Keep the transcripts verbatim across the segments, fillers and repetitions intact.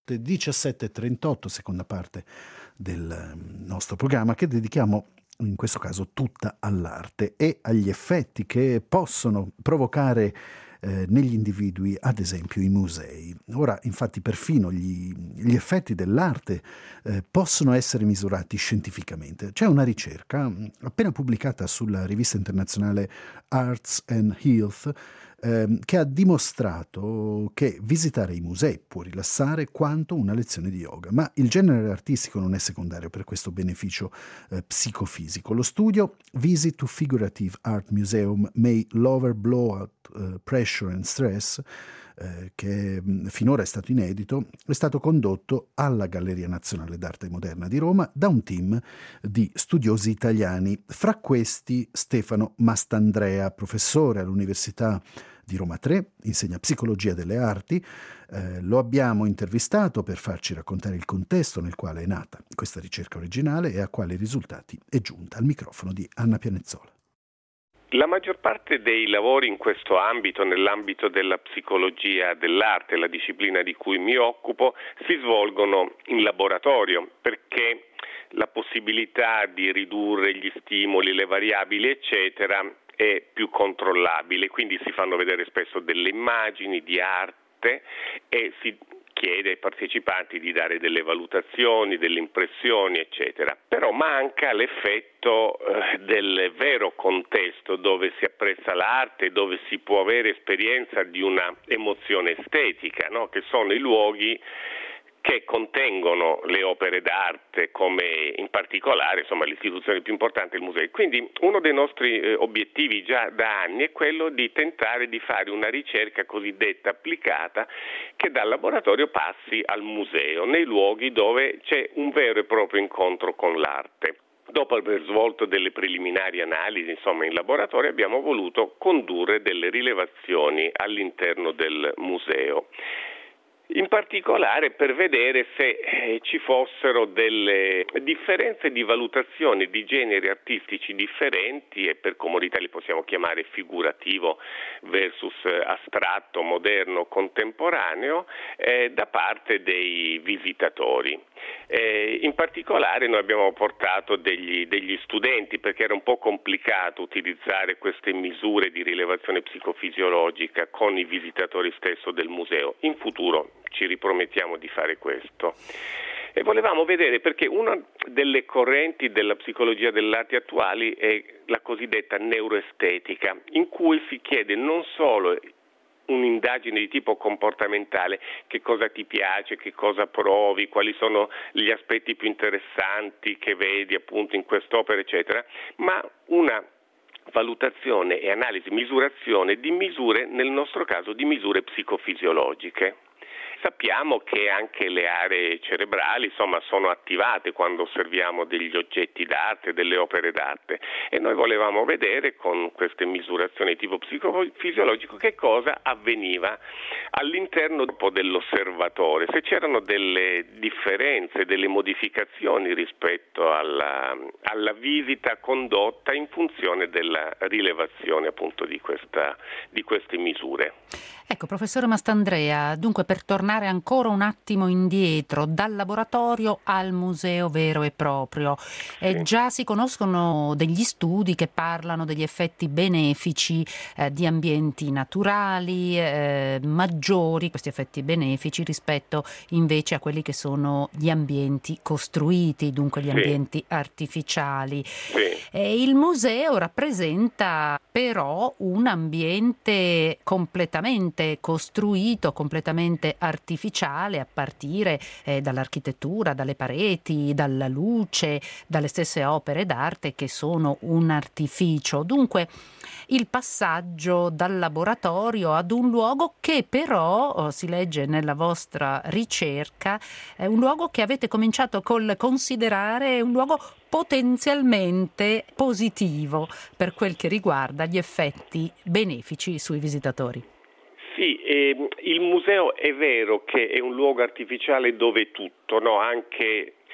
notte, diciassette e trentotto, seconda parte del nostro programma che dedichiamo in questo caso tutta all'arte e agli effetti che possono provocare eh, negli individui, ad esempio i musei. Ora, infatti, perfino gli, gli effetti dell'arte eh, possono essere misurati scientificamente. C'è una ricerca appena pubblicata sulla rivista internazionale Arts and Health ehm, che ha dimostrato che visitare i musei può rilassare quanto una lezione di yoga, ma il genere artistico non è secondario per questo beneficio eh, psicofisico. Lo studio Visit to Figurative Art Museum May Lower Blowout uh, Pressure and Stress, eh, che mh, finora è stato inedito, è stato condotto alla Galleria Nazionale d'Arte Moderna di Roma da un team di studiosi italiani, fra questi Stefano Mastandrea, professore all'Università di Roma tre, insegna psicologia delle arti. Eh, lo abbiamo intervistato per farci raccontare il contesto nel quale è nata questa ricerca originale e a quali risultati è giunta. Al microfono di Anna Pianezzola. La maggior parte dei lavori in questo ambito, nell'ambito della psicologia dell'arte, la disciplina di cui mi occupo, si svolgono in laboratorio, perché la possibilità di ridurre gli stimoli, le variabili, eccetera, è più controllabile, quindi si fanno vedere spesso delle immagini di arte e si chiede ai partecipanti di dare delle valutazioni, delle impressioni, eccetera. Però manca l'effetto eh, del vero contesto dove si apprezza l'arte, dove si può avere esperienza di una emozione estetica, no? Che sono i luoghi che contengono le opere d'arte, come in particolare insomma l'istituzione più importante, il museo. Quindi uno dei nostri eh, obiettivi già da anni è quello di tentare di fare una ricerca cosiddetta applicata che dal laboratorio passi al museo, nei luoghi dove c'è un vero e proprio incontro con l'arte. Dopo aver svolto delle preliminari analisi, insomma, in laboratorio, abbiamo voluto condurre delle rilevazioni all'interno del museo. In particolare per vedere se eh, ci fossero delle differenze di valutazione di generi artistici differenti, e per comodità li possiamo chiamare figurativo versus astratto, moderno, contemporaneo, eh, da parte dei visitatori. Eh, in particolare noi abbiamo portato degli, degli studenti, perché era un po' complicato utilizzare queste misure di rilevazione psicofisiologica con i visitatori stesso del museo. In futuro ci ripromettiamo di fare questo. E volevamo vedere, perché una delle correnti della psicologia dell'arte attuali è la cosiddetta neuroestetica, in cui si chiede non solo un'indagine di tipo comportamentale, che cosa ti piace, che cosa provi, quali sono gli aspetti più interessanti che vedi appunto in quest'opera, eccetera, ma una valutazione e analisi, misurazione di misure, nel nostro caso di misure psicofisiologiche. Sappiamo che anche le aree cerebrali insomma sono attivate quando osserviamo degli oggetti d'arte, delle opere d'arte, e noi volevamo vedere con queste misurazioni di tipo psicofisiologico che cosa avveniva all'interno dell'osservatore, se c'erano delle differenze, delle modificazioni rispetto alla, alla visita condotta in funzione della rilevazione appunto di questa, di queste misure. Ecco, professore Mastandrea, dunque per tornare ancora un attimo indietro, dal laboratorio al museo vero e proprio, eh, sì. Già si conoscono degli studi che parlano degli effetti benefici eh, di ambienti naturali, eh, maggiori questi effetti benefici rispetto invece a quelli che sono gli ambienti costruiti, dunque gli sì. ambienti artificiali. Sì. E il museo rappresenta però un ambiente completamente costruito, completamente artificiale, a partire eh, dall'architettura, dalle pareti, dalla luce, dalle stesse opere d'arte che sono un artificio. Dunque il passaggio dal laboratorio ad un luogo che però, oh, si legge nella vostra ricerca, è un luogo che avete cominciato col considerare un luogo potenzialmente positivo per quel che riguarda gli effetti benefici sui visitatori. Sì, eh, il museo è vero che è un luogo artificiale dove tutto, no? Anche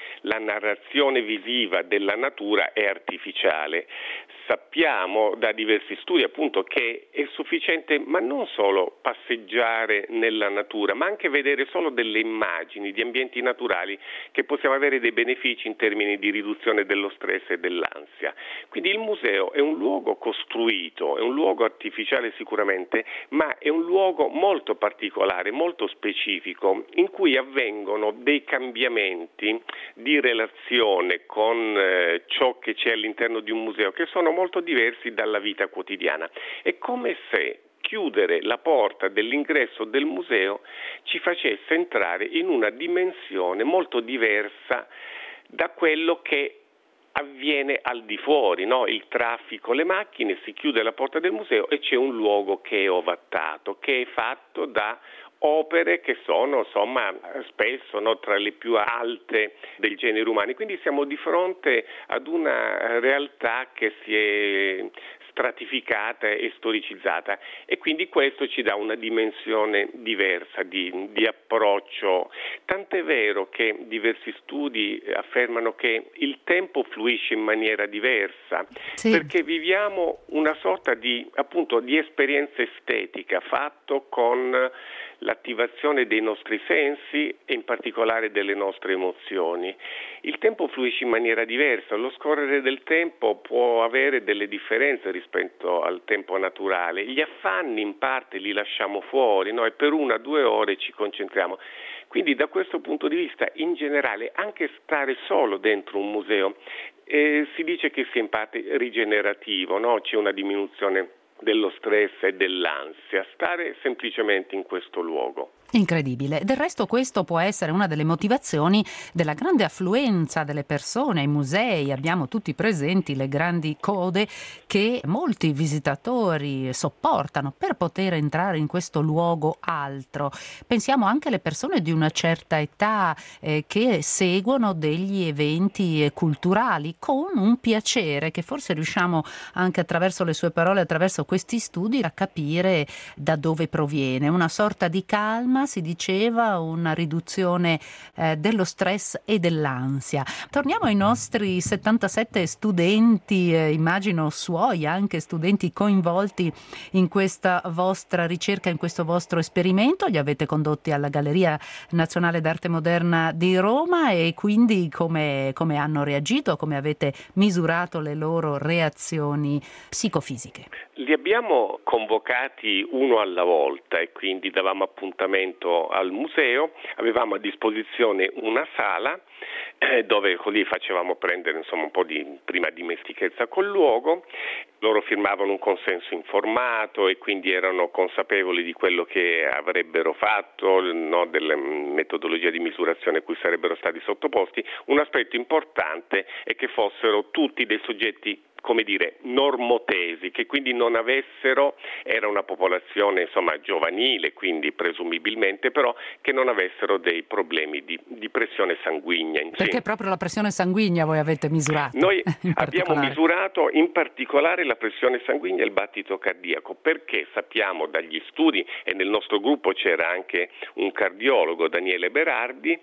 la narrazione visiva della natura è artificiale. Sappiamo da diversi studi appunto che è sufficiente, ma non solo passeggiare nella natura, ma anche vedere solo delle immagini di ambienti naturali, che possiamo avere dei benefici in termini di riduzione dello stress e dell'ansia. Quindi il museo è un luogo costruito, è un luogo artificiale sicuramente, ma è un luogo molto particolare, molto specifico, in cui avvengono dei cambiamenti di relazione con eh, ciò che c'è all'interno di un museo, che sono molto diversi dalla vita quotidiana. È come se chiudere la porta dell'ingresso del museo ci facesse entrare in una dimensione molto diversa da quello che avviene al di fuori, no? Il traffico, le macchine, si chiude la porta del museo e c'è un luogo che è ovattato, che è fatto da opere che sono insomma spesso, no, tra le più alte del genere umano. Quindi siamo di fronte ad una realtà che si è stratificata e storicizzata, e quindi questo ci dà una dimensione diversa di, di approccio. Tant'è vero che diversi studi affermano che il tempo fluisce in maniera diversa, sì, perché viviamo una sorta di appunto di esperienza estetica fatto con l'attivazione dei nostri sensi e in particolare delle nostre emozioni. Il tempo fluisce in maniera diversa, lo scorrere del tempo può avere delle differenze rispetto al tempo naturale. Gli affanni in parte li lasciamo fuori, noi per una o due ore ci concentriamo. Quindi da questo punto di vista, in generale, anche stare solo dentro un museo eh, si dice che sia in parte rigenerativo, no? C'è una diminuzione dello stress e dell'ansia, stare semplicemente in questo luogo. Incredibile. Del resto questo può essere una delle motivazioni della grande affluenza delle persone ai musei. Abbiamo tutti presenti le grandi code che molti visitatori sopportano per poter entrare in questo luogo altro. Pensiamo anche alle persone di una certa età eh, che seguono degli eventi culturali con un piacere che forse riusciamo anche attraverso le sue parole, attraverso questi studi, a capire da dove proviene. Una sorta di calma, si diceva, una riduzione eh, dello stress e dell'ansia. Torniamo ai nostri settantasette studenti, eh, immagino suoi, anche studenti coinvolti in questa vostra ricerca, in questo vostro esperimento. Li avete condotti alla Galleria Nazionale d'Arte Moderna di Roma, e quindi come, come hanno reagito, come avete misurato le loro reazioni psicofisiche? Li abbiamo convocati uno alla volta e quindi davamo appuntamento al museo, avevamo a disposizione una sala eh, dove così facevamo prendere insomma un po' di prima dimestichezza col luogo. Loro firmavano un consenso informato e quindi erano consapevoli di quello che avrebbero fatto, no, delle metodologie di misurazione a cui sarebbero stati sottoposti. Un aspetto importante è che fossero tutti dei soggetti, come dire, normotesi, che quindi non avessero, era una popolazione insomma giovanile, quindi presumibilmente, però che non avessero dei problemi di, di pressione sanguigna. Perché proprio la pressione sanguigna voi avete misurato? Noi abbiamo misurato in particolare la pressione sanguigna e il battito cardiaco, perché sappiamo dagli studi, e nel nostro gruppo c'era anche un cardiologo, Daniele Berardi,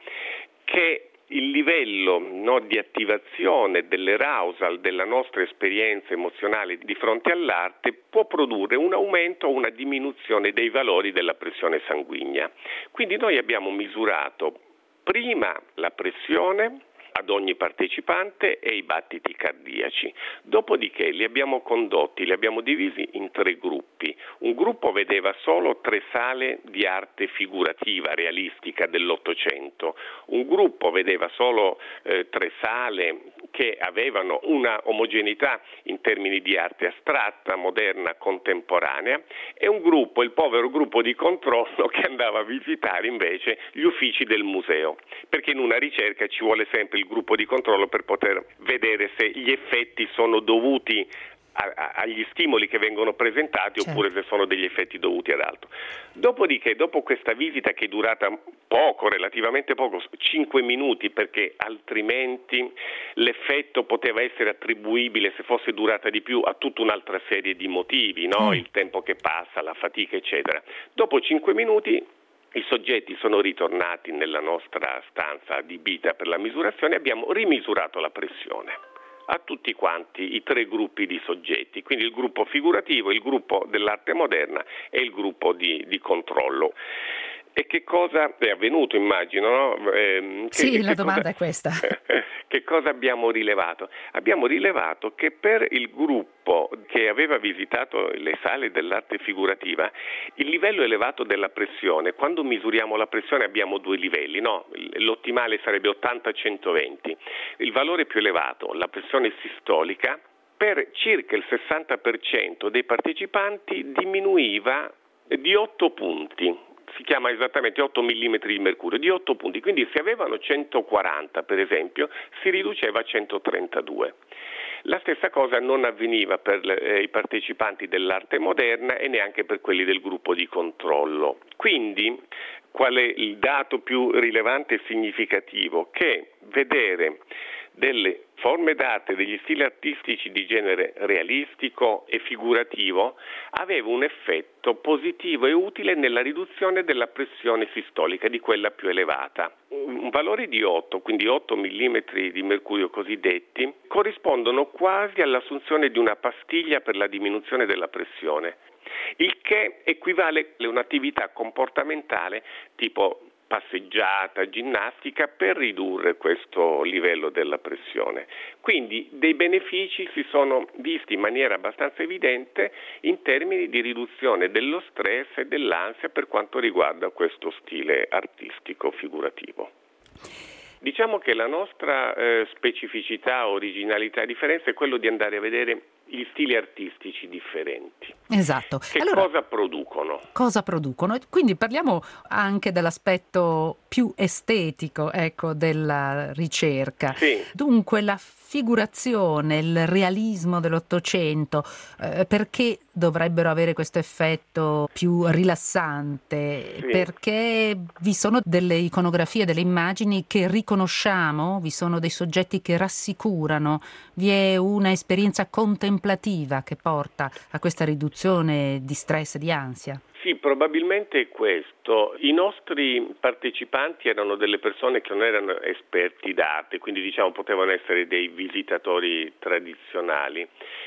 che il livello, no, di attivazione dell'arousal della nostra esperienza emozionale di fronte all'arte può produrre un aumento o una diminuzione dei valori della pressione sanguigna. Quindi noi abbiamo misurato prima la pressione ad ogni partecipante e i battiti cardiaci. Dopodiché li abbiamo condotti, li abbiamo divisi in tre gruppi. Un gruppo vedeva solo tre sale di arte figurativa, realistica dell'Ottocento. Un gruppo vedeva solo eh, tre sale che avevano una omogeneità in termini di arte astratta, moderna, contemporanea, e un gruppo, il povero gruppo di controllo, che andava a visitare invece gli uffici del museo, perché in una ricerca ci vuole sempre il gruppo di controllo per poter vedere se gli effetti sono dovuti a, a, agli stimoli che vengono presentati, certo, oppure se sono degli effetti dovuti ad altro. Dopodiché, dopo questa visita che è durata poco, relativamente poco, cinque minuti, perché altrimenti l'effetto poteva essere attribuibile, se fosse durata di più, a tutta un'altra serie di motivi, no? Mm. Il tempo che passa, la fatica, eccetera. Dopo cinque minuti i soggetti sono ritornati nella nostra stanza adibita per la misurazione, abbiamo rimisurato la pressione a tutti quanti i tre gruppi di soggetti, quindi il gruppo figurativo, il gruppo dell'arte moderna e il gruppo di, di controllo. E che cosa è avvenuto, immagino, no? Eh, che, sì, che la domanda cosa, è questa. Che cosa abbiamo rilevato? Abbiamo rilevato che per il gruppo che aveva visitato le sale dell'arte figurativa, il livello elevato della pressione, quando misuriamo la pressione abbiamo due livelli, no? L'ottimale sarebbe ottanta centoventi. Il valore più elevato, la pressione sistolica, per circa il sessanta per cento dei partecipanti diminuiva di otto punti. Si chiama esattamente otto millimetri di mercurio, di otto punti, quindi se avevano centoquaranta per esempio si riduceva a centotrentadue. La stessa cosa non avveniva per eh, i partecipanti dell'arte moderna e neanche per quelli del gruppo di controllo. Quindi qual è il dato più rilevante e significativo? Che vedere delle forme d'arte, degli stili artistici di genere realistico e figurativo aveva un effetto positivo e utile nella riduzione della pressione sistolica, di quella più elevata. Un valore di otto, quindi otto millimetri di mercurio cosiddetti, corrispondono quasi all'assunzione di una pastiglia per la diminuzione della pressione, il che equivale a un'attività comportamentale tipo passeggiata, ginnastica, per ridurre questo livello della pressione. Quindi dei benefici si sono visti in maniera abbastanza evidente in termini di riduzione dello stress e dell'ansia per quanto riguarda questo stile artistico figurativo. Diciamo che la nostra eh, specificità, originalità, differenza è quello di andare a vedere gli stili artistici differenti. Esatto. Che allora, cosa producono? Cosa producono? Quindi parliamo anche dell'aspetto più estetico, ecco, della ricerca. Sì. Dunque la figurazione, il realismo dell'Ottocento, eh, perché dovrebbero avere questo effetto più rilassante? Sì. Perché vi sono delle iconografie, delle immagini che riconosciamo, vi sono dei soggetti che rassicurano, vi è una esperienza contemplativa che porta a questa riduzione di stress e di ansia? Sì, probabilmente è questo. I nostri partecipanti erano delle persone che non erano esperti d'arte, quindi diciamo potevano essere dei visitatori tradizionali.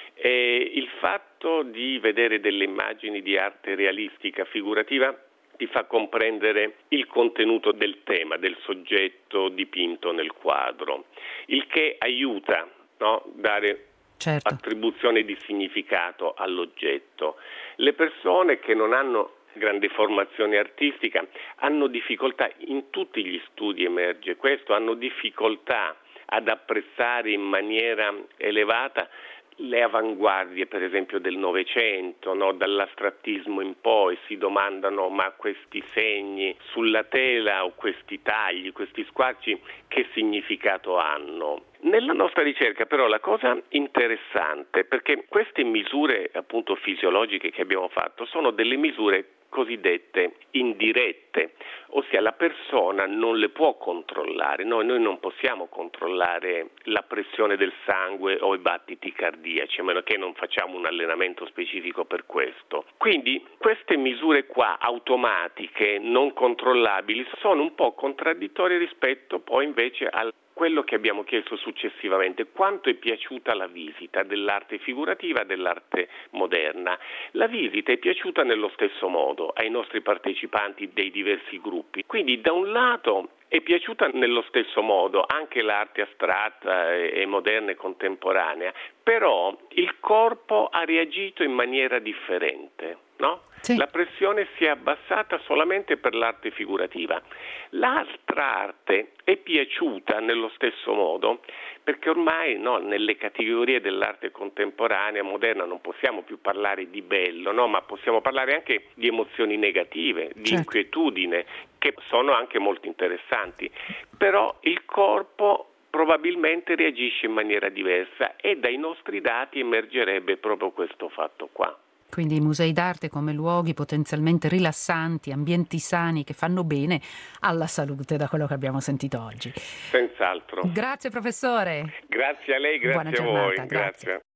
E il fatto di vedere delle immagini di arte realistica, figurativa, ti fa comprendere il contenuto del tema, del soggetto dipinto nel quadro, il che aiuta, no? Dare Certo. attribuzione di significato all'oggetto. Le persone che non hanno grande formazione artistica hanno difficoltà, in tutti gli studi emerge questo, hanno difficoltà ad apprezzare in maniera elevata le avanguardie, per esempio, del Novecento, no? Dall'astrattismo in poi si domandano: ma questi segni sulla tela o questi tagli, questi squarci, che significato hanno? Nella nostra ricerca però la cosa interessante, perché queste misure appunto fisiologiche che abbiamo fatto sono delle misure cosiddette indirette, ossia la persona non le può controllare, noi, noi non possiamo controllare la pressione del sangue o i battiti cardiaci, a meno che non facciamo un allenamento specifico per questo. Quindi queste misure qua automatiche, non controllabili, sono un po' contraddittorie rispetto poi invece al quello che abbiamo chiesto successivamente: quanto è piaciuta la visita dell'arte figurativa e dell'arte moderna. La visita è piaciuta nello stesso modo ai nostri partecipanti dei diversi gruppi, quindi da un lato è piaciuta nello stesso modo anche l'arte astratta e moderna e contemporanea, però il corpo ha reagito in maniera differente, no? Sì. La pressione si è abbassata solamente per l'arte figurativa. L'altra arte è piaciuta nello stesso modo, perché ormai, no, nelle categorie dell'arte contemporanea, moderna, non possiamo più parlare di bello, no, ma possiamo parlare anche di emozioni negative, di certo. inquietudine, che sono anche molto interessanti. Però il corpo probabilmente reagisce in maniera diversa e dai nostri dati emergerebbe proprio questo fatto qua. Quindi i musei d'arte come luoghi potenzialmente rilassanti, ambienti sani che fanno bene alla salute, da quello che abbiamo sentito oggi. Senz'altro. Grazie professore. Grazie a lei, grazie Buona a giornata, voi. Grazie. Grazie.